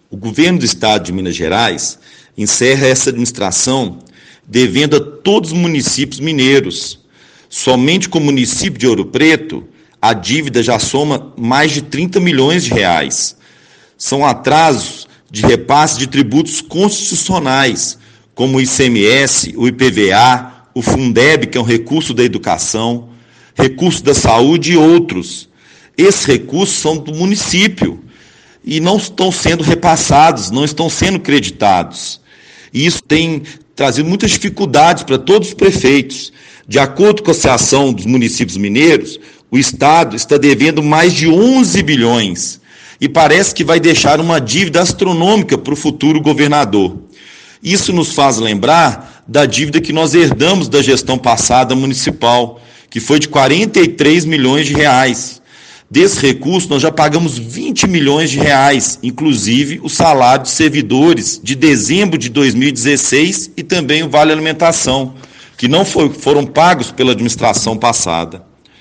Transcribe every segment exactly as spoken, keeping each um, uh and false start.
O governo do estado de Minas Gerais encerra essa administração devendo a todos os municípios mineiros. Somente com o município de Ouro Preto, a dívida já soma mais de trinta milhões de reais. São atrasos de repasse de tributos constitucionais, como o I C M S, o I P V A, o Fundeb, que é um recurso da educação, recurso da saúde e outros. Esses recursos são do município e não estão sendo repassados, não estão sendo creditados. E isso tem trazido muitas dificuldades para todos os prefeitos. De acordo com a Associação dos Municípios Mineiros, o Estado está devendo mais de onze bilhões e parece que vai deixar uma dívida astronômica para o futuro governador. Isso nos faz lembrar da dívida que nós herdamos da gestão passada municipal, que foi de quarenta e três milhões de reais. Desse recurso, nós já pagamos vinte milhões de reais, inclusive o salário de servidores de dezembro de dois mil e dezesseis e também o Vale Alimentação, que não foi, foram pagos pela administração passada.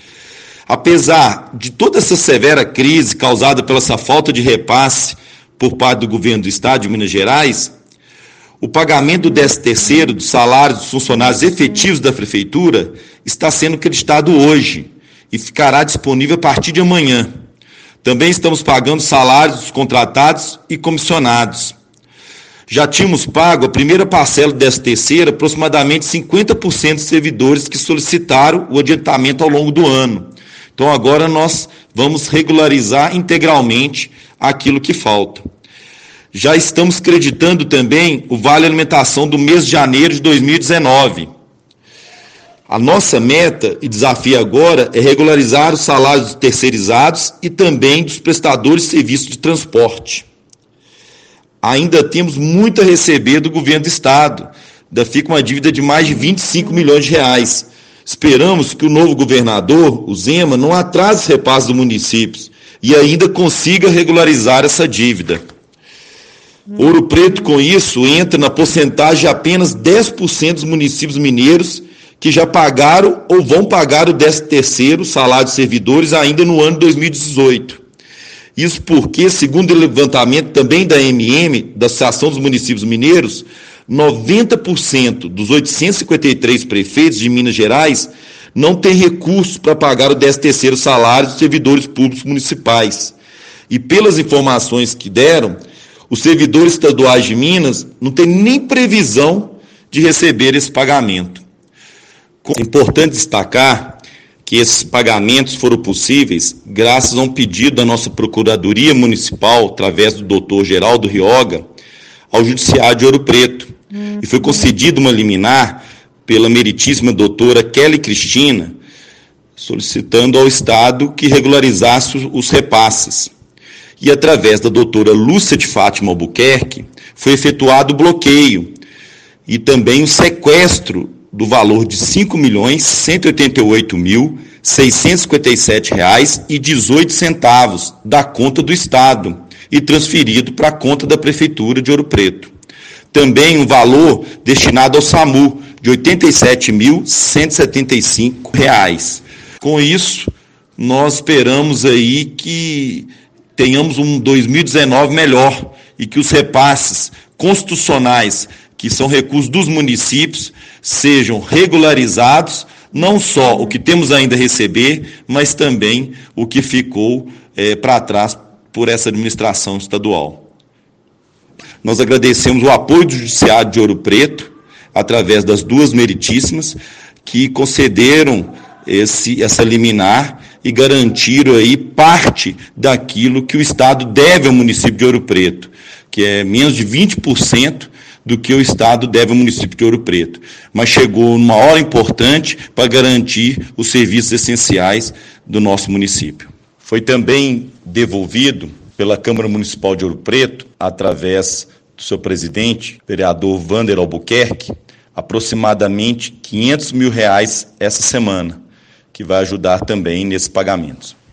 Apesar de toda essa severa crise causada pela essa falta de repasse por parte do governo do Estado de Minas Gerais, o pagamento do décimo terceiro dos salários dos funcionários efetivos da Prefeitura está sendo creditado hoje e ficará disponível a partir de amanhã. Também estamos pagando salários dos contratados e comissionados. Já tínhamos pago a primeira parcela do décimo terceiro, aproximadamente cinquenta por cento dos servidores que solicitaram o adiantamento ao longo do ano. Então agora nós vamos regularizar integralmente aquilo que falta. Já estamos creditando também o Vale Alimentação do mês de janeiro de dois mil e dezenove. A nossa meta e desafio agora é regularizar os salários dos terceirizados e também dos prestadores de serviços de transporte. Ainda temos muito a receber do governo do Estado. Ainda fica uma dívida de mais de vinte e cinco milhões de reais. Esperamos que o novo governador, o Zema, não atrase os repasses dos municípios e ainda consiga regularizar essa dívida. Ouro Preto, com isso, entra na porcentagem de apenas dez por cento dos municípios mineiros que já pagaram ou vão pagar o décimo terceiro salário de servidores ainda no ano de dois mil e dezoito. Isso porque, segundo o levantamento também da A M M, da Associação dos Municípios Mineiros, noventa por cento dos oitocentos e cinquenta e três prefeitos de Minas Gerais não têm recursos para pagar o décimo terceiro salário dos servidores públicos municipais. E pelas informações que deram, os servidores estaduais de Minas não têm nem previsão de receber esse pagamento. É importante destacar que esses pagamentos foram possíveis graças a um pedido da nossa Procuradoria Municipal, através do doutor Geraldo Rioga, ao Judiciário de Ouro Preto. Hum. E foi concedida uma liminar pela meritíssima doutora Kelly Cristina, solicitando ao Estado que regularizasse os repasses. E através da doutora Lúcia de Fátima Albuquerque, foi efetuado o bloqueio e também o sequestro do valor de cinco milhões cento e oitenta e oito mil seiscentos e cinquenta e sete reais e dezoito centavos da conta do Estado e transferido para a conta da Prefeitura de Ouro Preto. Também um valor destinado ao SAMU de oitenta e sete mil cento e setenta e cinco reais. Com isso, nós esperamos aí que tenhamos um dois mil e dezenove melhor e que os repasses constitucionais, que são recursos dos municípios, sejam regularizados, não só o que temos ainda a receber, mas também o que ficou é, para trás por essa administração estadual. Nós agradecemos o apoio do Judiciário de Ouro Preto, através das duas meritíssimas, que concederam esse, essa liminar e garantiram aí parte daquilo que o Estado deve ao município de Ouro Preto, que é menos de vinte por cento do que o Estado deve ao município de Ouro Preto. Mas chegou numa hora importante para garantir os serviços essenciais do nosso município. Foi também devolvido pela Câmara Municipal de Ouro Preto, através do seu presidente, vereador Vander Albuquerque, aproximadamente quinhentos mil reais essa semana, que vai ajudar também nesses pagamentos.